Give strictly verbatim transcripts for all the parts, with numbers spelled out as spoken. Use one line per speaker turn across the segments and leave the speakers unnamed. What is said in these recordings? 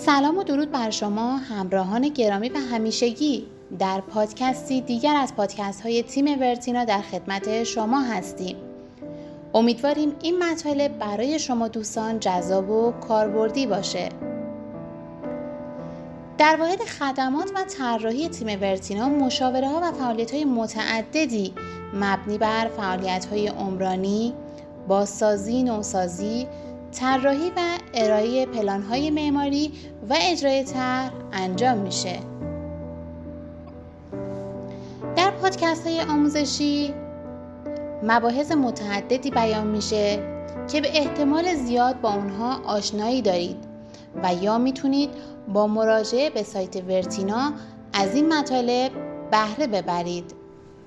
سلام و درود بر شما همراهان گرامی و همیشگی. در پادکستی دیگر از پادکست های تیم ورتینا در خدمت شما هستیم. امیدواریم این مطالب برای شما دوستان جذاب و کاربردی باشه. در واحد خدمات و طراحی تیم ورتینا مشاوره ها و فعالیت های متعددی مبنی بر فعالیت های عمرانی، بازسازی، نوسازی، طراحی و ارائه پلان‌های معماری و اجرای طرح انجام میشه. در پادکست‌های آموزشی مباحث متعددی بیان میشه که به احتمال زیاد با اونها آشنایی دارید و یا میتونید با مراجعه به سایت ورتینا از این مطالب بهره ببرید.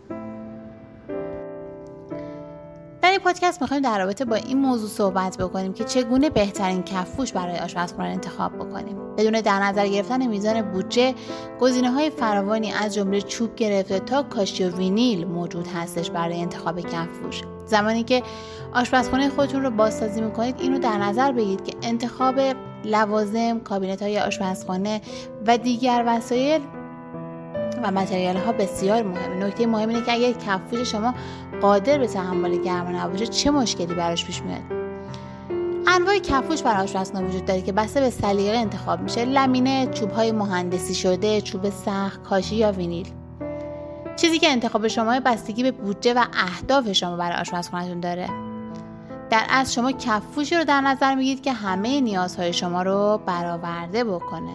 در این پادکست می‌خوایم در رابطه با این موضوع صحبت بکنیم که چگونه بهترین کف‌پوش برای آشپزخانه انتخاب بکنیم. بدون در نظر گرفتن میزان بودجه، گزینه‌های فراوانی از جمله چوب گرفته تا کاشی و وینیل موجود هستش برای انتخاب کف‌پوش. زمانی که آشپزخانه خودتون رو بازسازی می‌کنید، اینو در نظر بگیرید که انتخاب لوازم، کابینت‌های آشپزخانه و دیگر وسایل و متریال ها بسیار مهمه. نکته مهم اینه که اگر کف‌پوش شما قادر به تحمل گرما نباشه چه مشکلی براش پیش میاد. انواع کف‌پوش برای آشپزخانه وجود داره که بسته به سلیقه انتخاب میشه. لمینه، چوب‌های مهندسی شده، چوب سخت، کاشی یا وینیل. چیزی که انتخاب شما بستگی به بودجه و اهداف شما برای آشپزخانه‌تون داره. در اصل شما کف‌پوشی رو در نظر میگیرید که همه نیازهای شما رو برآورده بکنه.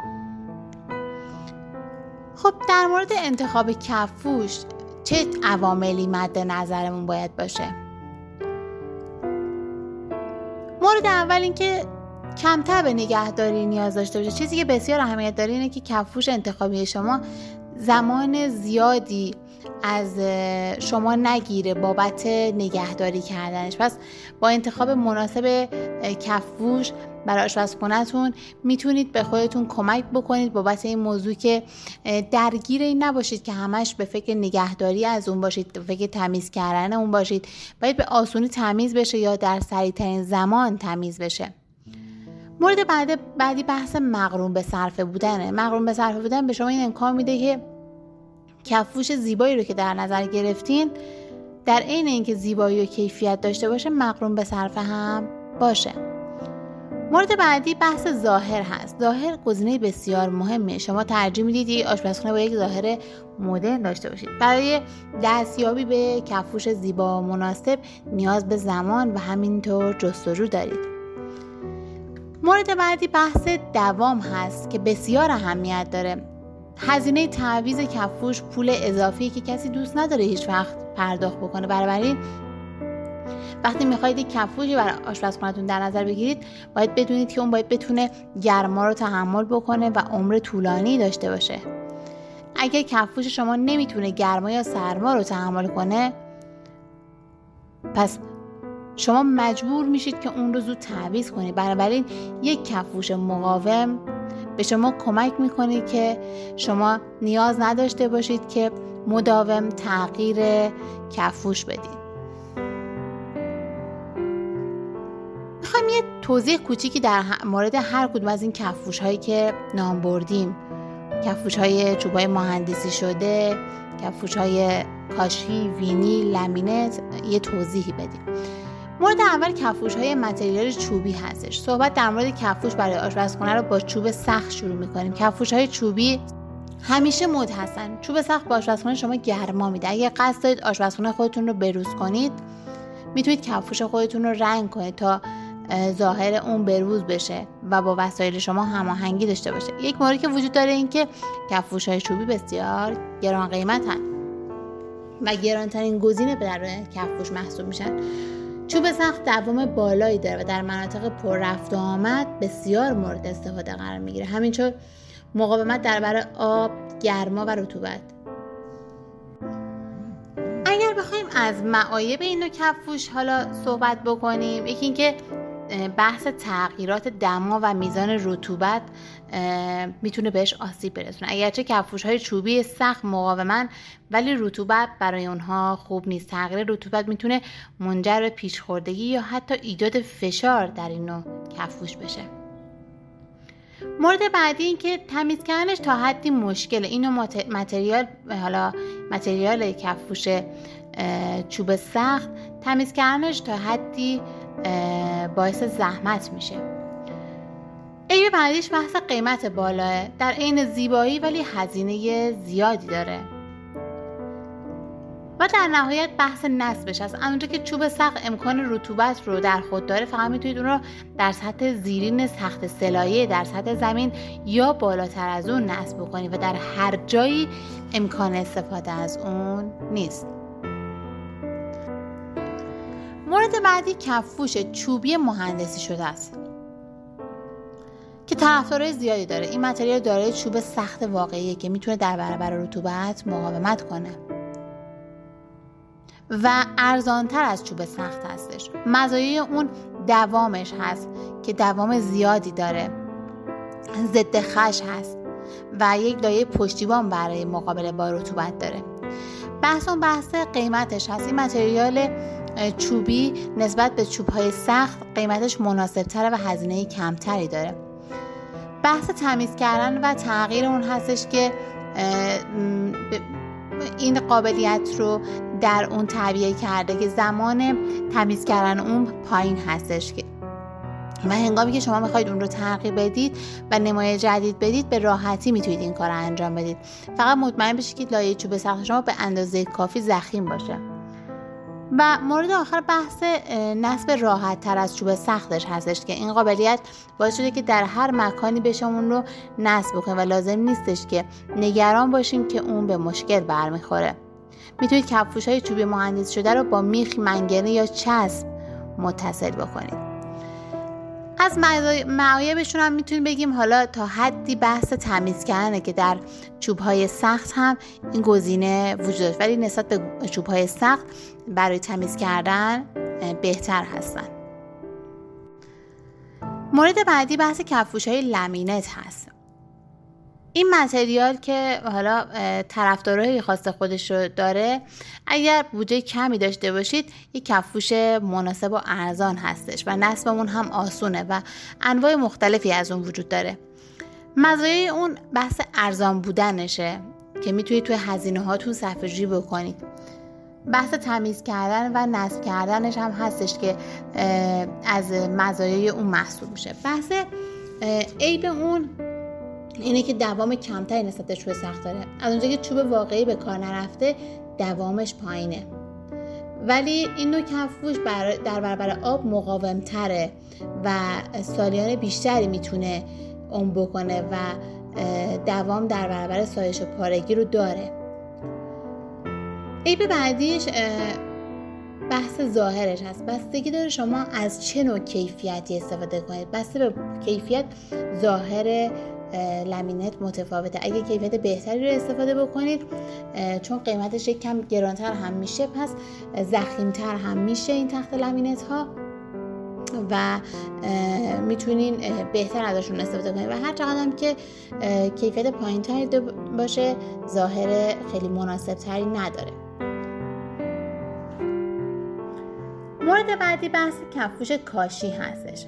خب در مورد انتخاب کف‌پوش چه عواملی مد نظرمون باید باشه؟ مورد اول این که کمتر به نگهداری نیاز داشته باشه. چیزی که بسیار اهمیت داره اینه که کف‌پوش انتخابی شما زمان زیادی از شما نگیره بابت نگهداری کردنش. پس با انتخاب مناسب کف‌پوش برای آشپزخونه‌تون میتونید به خودتون کمک بکنید بابت این موضوع که درگیر این نباشید که همش به فکر نگهداری از اون باشید، به فکر تمیز کردن اون باشید. باید به آسونی تمیز بشه یا در سریع‌ترین زمان تمیز بشه. مورد بعد بعدی بحث مقرون به صرفه بودنه. مقرون به صرفه بودن به شما این امکان میده که کف‌پوش زیبایی رو که در نظر گرفتین در عین اینکه زیبایی و کیفیت داشته باشه مقرون به صرفه هم باشه. مورد بعدی بحث ظاهر هست. ظاهر گزینه بسیار مهمه. شما ترجیح میدید یک آشپزخانه با یک ظاهر مدرن داشته باشید. برای دستیابی به کف‌پوش زیبا و مناسب نیاز به زمان و همینطور جستجو دارید. مورد بعدی بحث دوام هست که بسیار اهمیت داره. هزینه تعویض کف‌پوش پول اضافی که کسی دوست نداره هیچ وقت پرداخت بکنه. بنابراین وقتی میخواید یک کف‌پوشی برای آشپزخونه‌تون در نظر بگیرید باید بدونید که اون باید بتونه گرما رو تحمل بکنه و عمر طولانی داشته باشه. اگر کف‌پوش شما نمیتونه گرما یا سرما رو تحمل کنه پس شما مجبور میشید که اون رو زود تعویض کنید. بنابراین یک کف‌پوش مقاوم به شما کمک میکنه که شما نیاز نداشته باشید که مداوم تغییر کف‌پوش بدید. میخوایم یه توضیح کوچیکی در مورد هر کدوم از این کف‌پوش هایی که نام بردیم، کف‌پوش های چوبای مهندسی شده، کف‌پوش های کاشی، وینیل، لمینت یه توضیحی بدیم. مورد اول کف‌پوش های متریال چوبی هستش. صحبت در مورد کف‌پوش برای آشپزخانه رو با چوب سخت شروع می‌کنیم. کف‌پوش های چوبی همیشه مد هستن. چوب سخت با آشپزخانه شما گرما میده. اگه قصد دارید آشپزخانه خودتون رو بروز کنید میتونید کف‌پوش خودتون رو رنگ کنید تا ظاهر اون بروز بشه و با وسایل شما هماهنگی داشته باشه. یک موردی که وجود داره این که کف‌پوش های چوبی بسیار گران قیمتن و گرانترین گزینه برای کف‌پوش محسوب میشن. چوب سخت دوام بالایی داره و در مناطق پر رفت و آمد بسیار مورد استفاده قرار میگیره. همینطور مقاومت در برابر آب، گرما و رطوبت. اگر بخوایم از معایب این نوع کف‌پوش حالا صحبت بکنیم، یکی این که بحث تغییرات دما و میزان رطوبت میتونه بهش آسیب برسونه. اگرچه کف‌پوش‌های چوبی سخت مقاومن ولی رطوبت برای اونها خوب نیست. تغییر رطوبت میتونه منجر به پیچ‌خوردگی یا حتی ایجاد فشار در این نوع کف‌پوش بشه. مورد بعدی این که تمیز کردنش تا حدی مشکله. اینو متریال حالا متریال کفوش چوب سخت تمیز کردنش تا حدی باعث زحمت میشه. عیب بعدیش بحث قیمت بالاه، در عین زیبایی ولی هزینه زیادی داره. و در نهایت بحث نصبش هست. اونجا که چوب سخت امکان رطوبت رو در خود داره، فقط میتونید اون رو در سطح زیرین سخت سلایه در سطح زمین یا بالاتر از اون نصب کنید و در هر جایی امکان استفاده از اون نیست. مورد بعدی کفوش چوبی مهندسی شده است که طرفدارای زیادی داره. این متریال دارای چوب سخت واقعیه که میتونه در برابر رطوبت مقاومت کنه و ارزانتر از چوب سخت هستش. مزایای اون دوامش هست که دوام زیادی داره، ضد خش هست و یک لایه پشتیبان برای مقابله با رطوبت داره. بحث اون بحث قیمتش هست. این متریال چوبی نسبت به چوب‌های سخت قیمتش مناسب‌تره و هزینه کمتری داره. بحث تمیز کردن و تغییر اون هستش که این قابلیت رو در اون تعبیه کرده که زمان تمیز کردن اون پایین هستش که و هنگامی که شما میخواید اون رو تغییر بدید و نمای جدید بدید به راحتی میتونید این کار رو انجام بدید. فقط مطمئن بشید که لایه چوب سخت شما به اندازه کافی ضخیم باشه. و مورد آخر بحث نصب راحت تر از چوب سختش هستش که این قابلیت باعث شده که در هر مکانی بشه اون رو نصب کنید و لازم نیستش که نگران باشیم که اون به مشکل برمیخوره. میتونید کفوش‌های چوبی مهندسی شده رو با میخ، منگنه یا چسب متصل بکنید. از معایبشون هم میتونیم بگیم حالا تا حدی بحث تمیز کردنه که در چوب‌های سخت هم این گزینه وجود داره، ولی نسبت به چوب‌های سخت برای تمیز کردن بهتر هستن. مورد بعدی بحث کفوش‌های لامینت هست. این متریال که حالا طرفدارای خاص خودش رو داره، اگر بودجه کمی داشته باشید یک کفوش مناسب و ارزان هستش و نصبمون هم آسونه و انواع مختلفی از اون وجود داره. مزایای اون بحث ارزان بودنشه که میتونید توی هزینه هاتون صرفه‌جویی بکنید. بحث تمیز کردن و نصب کردنش هم هستش که از مزایای اون محسوب میشه. بحث عیب اون اینه که دوام کمتری نسبت به چوب سخت داره. از اونجا که چوب واقعی به کار نرفته دوامش پایینه، ولی این نوع کفوش در برابر آب مقاوم تره و سالیان بیشتری میتونه عمر بکنه و دوام در برابر سایش و پارگی رو داره. عیب بعدیش بحث ظاهرش هست. بستگی داره شما از چه نوع کیفیتی استفاده کنید. بسته به کیفیت ظاهر لامینت متفاوته. اگه کیفیت بهتری رو استفاده بکنید، چون قیمتش یک کم گرانتر هم میشه، پس ضخیم‌تر هم میشه این تخت لامینت ها و میتونین بهتر ازشون استفاده کنید و هر چقدر هم که کیفیت پایین‌تری باشه ظاهر خیلی مناسب‌تری نداره. مورد بعدی بحث کفوش کاشی هستش.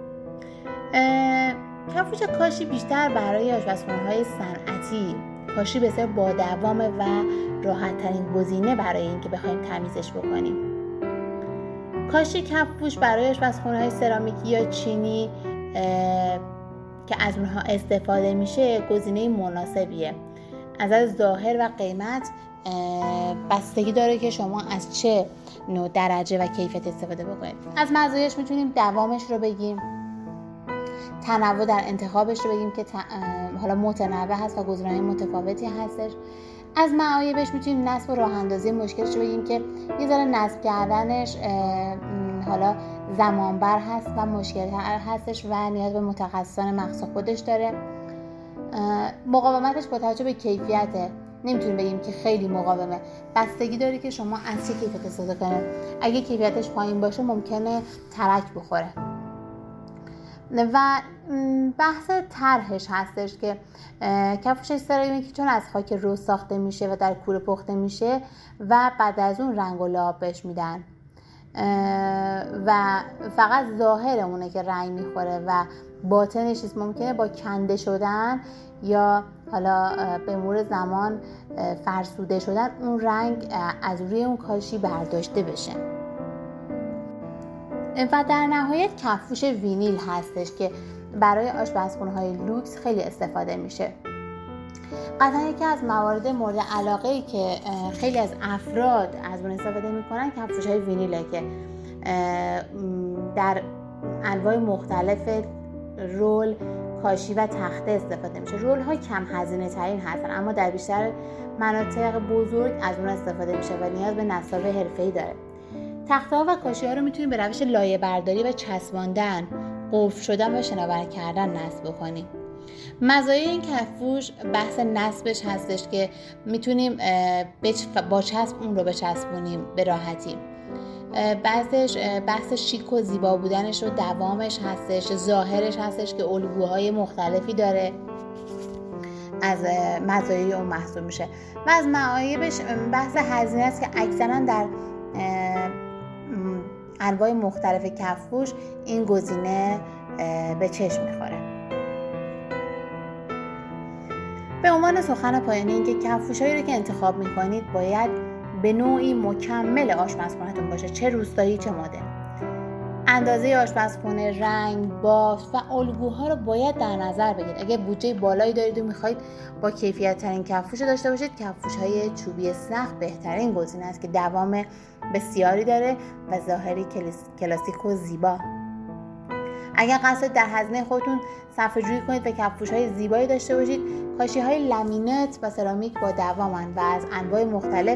کفوش کاشی بیشتر برای آشپزخونه‌های صنعتی کاشی بسیار با دوامه و راحت ترین گزینه برای اینکه بخوایم تمیزش بکنیم. کاشی کفوش برای آشپزخونه‌های سرامیکی یا چینی که از اونها استفاده میشه گزینه مناسبیه. از از ظاهر و قیمت بستگی داره که شما از چه نوع درجه و کیفیت استفاده بکنید. از مزایاش میتونیم دوامش رو بگیم، تنوع در انتخابش رو بگیم که حالا متنوع هست و گزینه‌های متفاوتی هستش. از معایبش میتونیم نصب و راه اندازی مشکلش رو بگیم که یه ذره نصب کردنش حالا زمانبر هست و مشکل هستش و نیاز به متخصصان مخصوص خودش داره. مقاومتش با توجه به کیفیته، نمیتونیم بگیم که خیلی مقاومه، بستگی داره که شما از چه کیفیت استفاده کنید. اگه کیفیتش پایین باشه ممکنه ترک بخوره. و بحث طرحش هستش که کفوش سرامیکی چون از خاک رو ساخته میشه و در کوره پخته میشه و بعد از اون رنگ و لعاب بهش میدن و فقط ظاهر اونه که رنگ میخوره و باطنش نیست، ممکنه با کنده شدن یا حالا به مرور زمان فرسوده شدن اون رنگ از روی اون کاشی برداشته بشه. و در نهایت کفوش وینیل هستش که برای آشپزخونه‌های لوکس خیلی استفاده میشه. قطعا یکی از موارد مورد علاقه‌ای که خیلی از افراد از اون استفاده میکنن کفوش‌های وینیله که در انواع مختلف رول، کاشی و تخته استفاده میشه. رول ها کم هزینه ترین هستن اما در بیشتر مناطق بزرگ از اون استفاده میشه و نیاز به نصاب حرفه‌ای داره. تخته ها و کاشی ها رو میتونیم به روش لایه برداری و چسباندن، قفل شدن و شناور کردن نصب بکنیم. مزایای این کفوش بحث نصبش هستش که میتونیم با چسب اون رو بچسبونیم به راحتی. بحثش بحث شیک و زیبا بودنش و دوامش هستش، ظاهرش هستش که الگوهای مختلفی داره، از مزایای اون محسوب میشه. و از معایبش بحث هزینه است که اکثرا در انواع مختلف کفوش این گزینه به چشم میخوره. به عنوان سخن پایانی این که کفوشایی رو که انتخاب میکنید باید به نوعی مکمل آشپزخونه‌تون باشه، چه روستایی چه مدرن. اندازه آشپزخونه، رنگ، بافت و الگوها رو باید در نظر بگیرید. اگه بودجه بالایی دارید و میخواید با کیفیت ترین کفوش داشته باشید، کفوش‌های چوبی سخت بهترین گزینه است که دوام بسیاری داره و ظاهری کلاسیک و زیبا. اگر قصد در هزینه خودتون صرفه‌جویی کنید و کفوش‌های زیبایی داشته باشید، کاشی‌های لامینات و سرامیک با دوامن و از انواع مختلف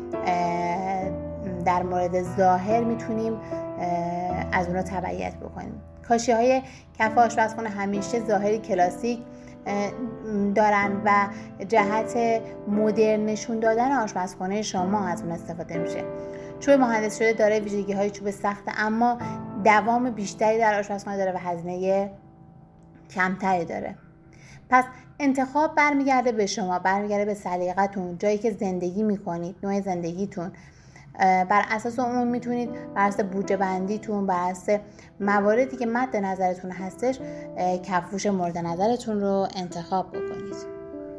در مورد ظاهر میتونیم از اونها تبعیت بکنیم. کاشی‌های کف آشپزخونه همیشه ظاهری کلاسیک دارن و جهت مدرن نشون دادن آشپزخونه شما از اون استفاده میشه. چوب مهندس شده داره ویژگی‌های چوب سخت اما دوام بیشتری در آشپزخانه داره و هزینه کمتری داره. پس انتخاب برمیگرده به شما، برمیگرده به سلیقتون، جایی که زندگی میکنید، نوع زندگیتون. بر اساس اون میتونید بر اساس بودجه بندیتون، بر اساس مواردی که مد نظرتون هستش کفوش مورد نظرتون رو انتخاب بکنید.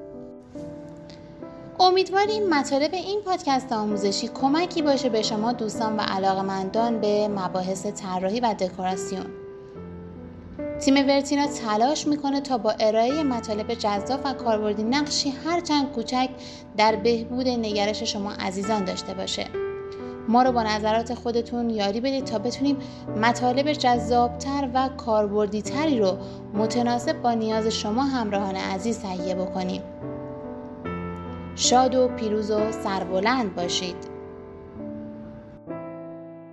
امیدواریم مطالب این پادکست آموزشی کمکی باشه به شما دوستان و علاقه‌مندان به مباحث طراحی و دکوراسیون. تیم ورتینا تلاش میکنه تا با ارائه مطالب جذاب و کاربردی نقشی هرچند کوچک در بهبود نگرش شما عزیزان داشته باشه. ما رو با نظرات خودتون یاری بدید تا بتونیم مطالب جذابتر و کاربردی تری رو متناسب با نیاز شما همراهان عزیز تهیه بکنیم. شاد و پیروز و سربلند باشید.